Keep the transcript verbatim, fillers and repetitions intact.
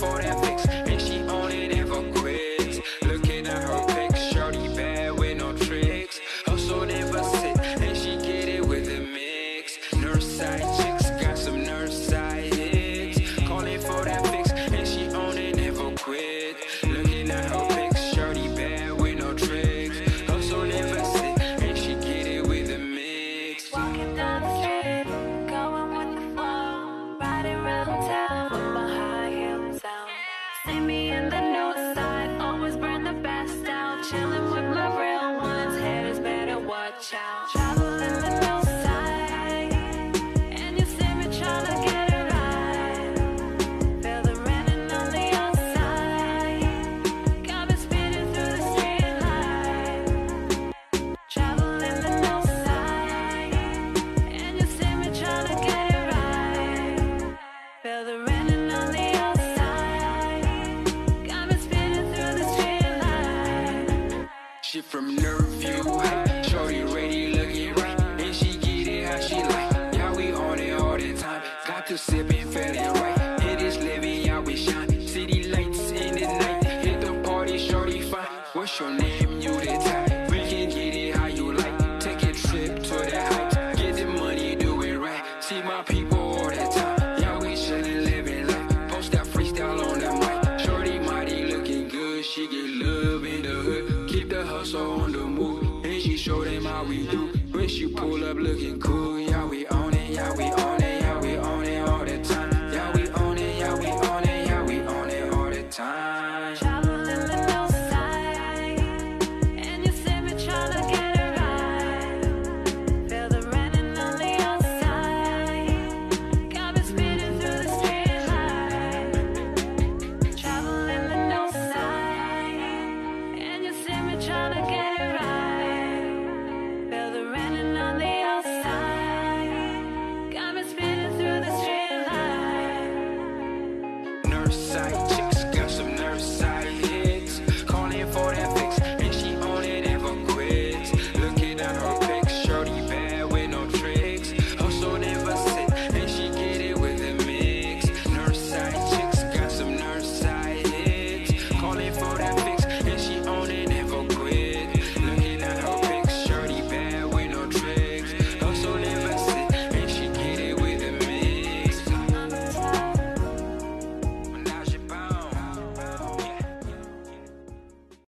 for that fix, and she on it never quits. Looking at her pics, shorty bad with no tricks. Hustle never sit, and she get it with a mix. Nurse side chicks got some nurse side hits. Calling for that fix, and she on it never quit. Looking at her pics, shorty bad with no tricks. Hustle never sit, and she get it with a mix. Walking down the street, going with the flow, riding around town with my high heels out. See me in the north side, always burn the best out. Chilling with my real ones, haters better watch out. Traveling the north side, and you see me tryna get it right. Feel the raining on the outside, got me speeding through the street light. Traveling the north side, and you see me tryna get it right. Feel the raining on the outside, got me speeding through the street light. She from Nerveview, shorty ready looking right, and she get it how she like. Yeah, we on it all the time, got to sip and feeling right. It is living, yeah, we shine. City lights in the night, hit the party, shorty fine. What's your name? You the type. We can get it how you like. Take a trip to the heights, get the money, do it right. See my people all the time. Yeah, we chillin', living life. Post that freestyle on the mic. Shorty mighty looking good, she get love in the hood. Keep the hustle on the move, and she show them how we do. When she pull up looking cool,